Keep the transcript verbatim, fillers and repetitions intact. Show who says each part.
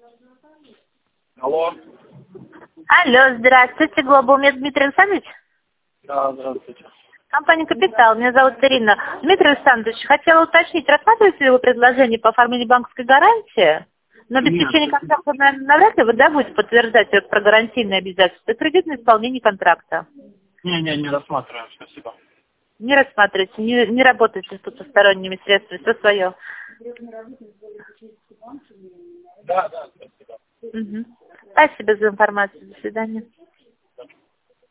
Speaker 1: Алло.
Speaker 2: Алло, здравствуйте, Глобалмед Дмитрий Александрович.
Speaker 1: Да, здравствуйте.
Speaker 2: Компания «Капитал», меня зовут Ирина. Дмитрий Александрович, хотела уточнить, рассматриваете ли вы предложение по оформлению банковской гарантии? На обеспечение
Speaker 1: Нет.
Speaker 2: контракта, наверное, навряд ли вы, да, будете подтверждать это про гарантийные обязательства и кредитное исполнение контракта?
Speaker 1: Не, не, не рассматриваем, спасибо.
Speaker 2: Не рассматривайте, не, не работайте с потусторонними средствами, все свое.
Speaker 1: Да, да, спасибо.
Speaker 2: Угу. Спасибо за информацию, до свидания.